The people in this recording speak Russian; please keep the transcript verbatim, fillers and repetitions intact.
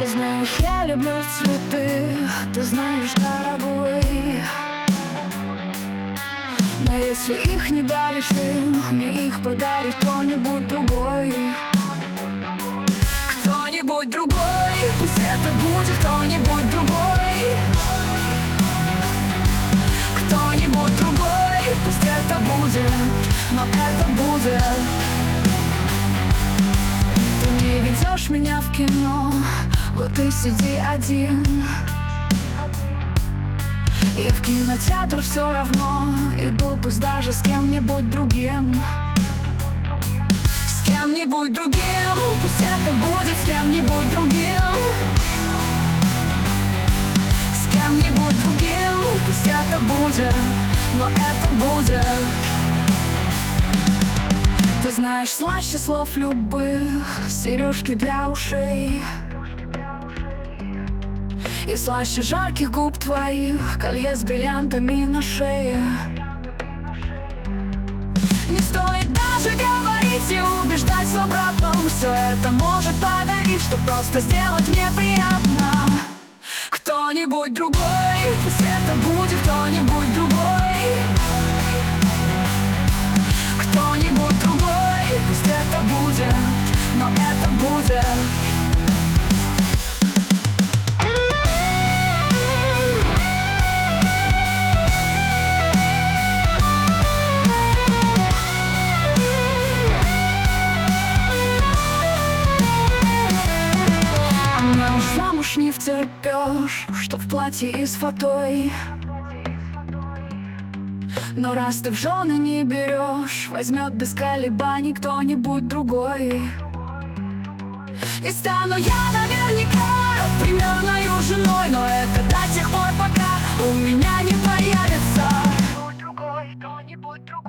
Ты знаешь, я люблю цветы, ты знаешь, дорогой. Но если их не даришь ты, мне их подарит кто-нибудь другой. Кто-нибудь другой, пусть это будет кто-нибудь другой. Кто-нибудь другой, пусть это будет, но это будет. Ты не ведешь меня в кино, вот ты сиди один. И в кинотеатр все равно иду, пусть даже с кем-нибудь другим. С кем-нибудь другим, пусть это будет с кем-нибудь другим. С кем-нибудь другим, пусть это будет, но это будет. Ты знаешь, слаще слов любых, сережки для ушей. И слаще жарких губ твоих, колье с бриллиантами на шее. Не стоит даже говорить и убеждать в обратном. Все это может подарить, что просто сделать мне приятно. Кто-нибудь другой, пусть это будет кто-нибудь другой. Кто-нибудь другой, пусть это будет, но это будет. Замуж не втерпешь, что в платье и с фатой. Но раз ты в жены не берешь, возьмет без колебаний кто-нибудь другой. И стану я наверняка примерною женой, но это до тех пор, пока у меня не появится кто-нибудь другой, кто-нибудь другой.